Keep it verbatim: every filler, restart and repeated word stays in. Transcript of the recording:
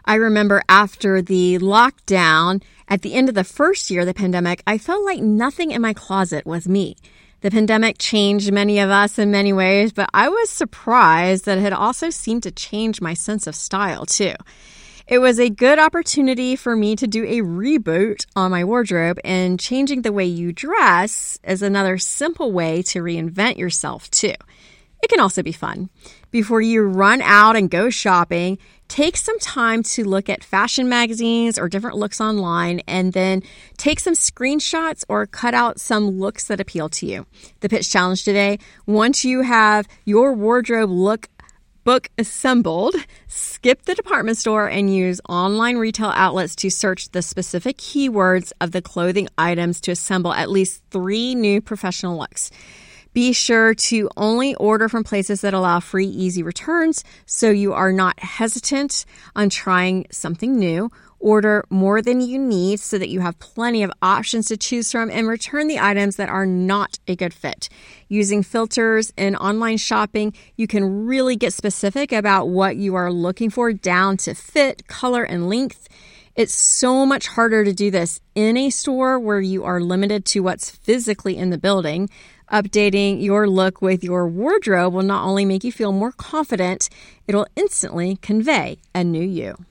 I remember after the lockdown, at the end of the first year of the pandemic, I felt like nothing in my closet was me. The pandemic changed many of us in many ways, but I was surprised that it had also seemed to change my sense of style too. It was a good opportunity for me to do a reboot on my wardrobe, and changing the way you dress is another simple way to reinvent yourself too. It can also be fun. Before you run out and go shopping, take some time to look at fashion magazines or different looks online, and then take some screenshots or cut out some looks that appeal to you. The pitch challenge today: once you have your wardrobe look book assembled, skip the department store and use online retail outlets to search the specific keywords of the clothing items to assemble at least three new professional looks. Be sure to only order from places that allow free, easy returns so you are not hesitant on trying something new. Order more than you need so that you have plenty of options to choose from, and return the items that are not a good fit. Using filters in online shopping, you can really get specific about what you are looking for down to fit, color, and length. It's so much harder to do this in a store where you are limited to what's physically in the building. Updating your look with your wardrobe will not only make you feel more confident, it'll instantly convey a new you.